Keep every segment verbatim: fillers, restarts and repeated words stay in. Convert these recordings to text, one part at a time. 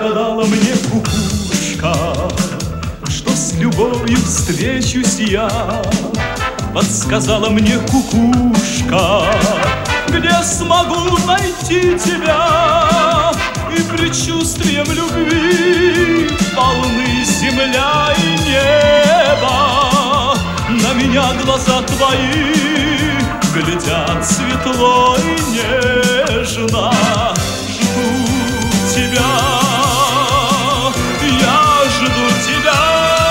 Нагадала мне кукушка, что с любовью встречусь я. Подсказала мне кукушка, где смогу найти тебя. И предчувствием любви полны земля и небо. На меня глаза твои глядят светло и нежно. Жду тебя, я жду тебя.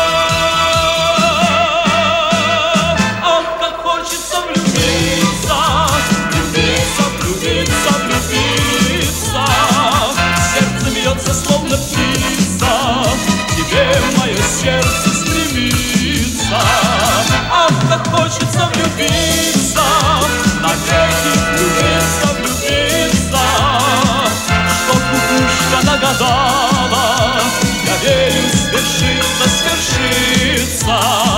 Ах, как хочется влюбиться, влюбиться, влюбиться, влюбиться. Сердце бьется, словно птица, к тебе мое сердце стремится. Ах, как хочется влюбиться, навеки влюбиться, влюбиться. Что кукушка нагадала, я верю, свершится, свершится.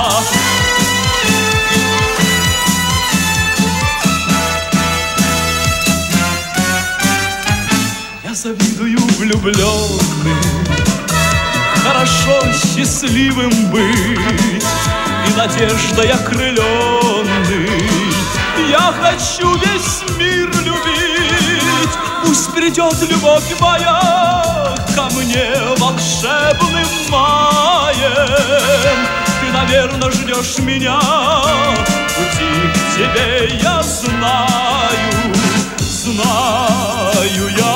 Я завидую влюбленным, хорошо счастливым быть и надеждой окрыленный. Я хочу весь мир любить. Пусть придет любовь моя ко мне волшебным маем. Ты, наверное, ждешь меня, пути к тебе я знаю, знаю я.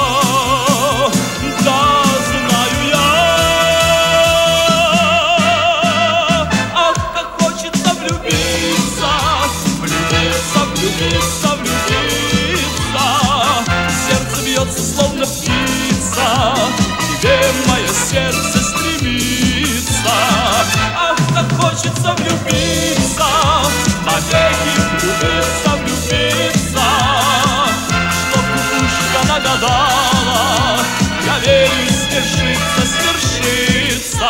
Влюбиться, влюбиться, сердце бьется, словно птица, к тебе мое сердце стремится. Ах, как хочется влюбиться, навеки влюбиться, влюбиться. Что кукушка нагадала, я верю, свершится, свершится.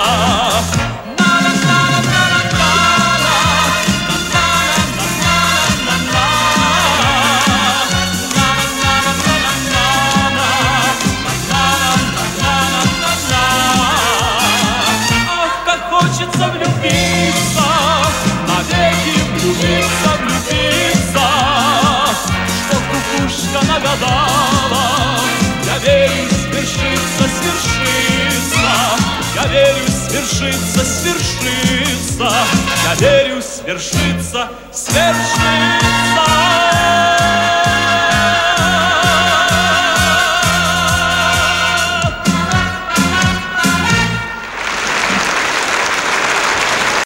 Хочется влюбиться, навеки влюбиться, влюбиться. Что кукушка нагадала, я верю, свершится, свершится. Я верю, свершится, свершится. Я верю, свершится, свершится.